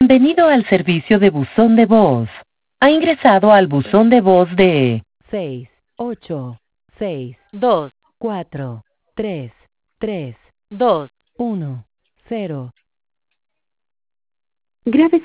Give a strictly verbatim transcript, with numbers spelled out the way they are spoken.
Bienvenido al servicio de buzón de voz. Ha ingresado al buzón de voz de seis ocho seis dos, cuatro tres tres dos. uno cero. Grave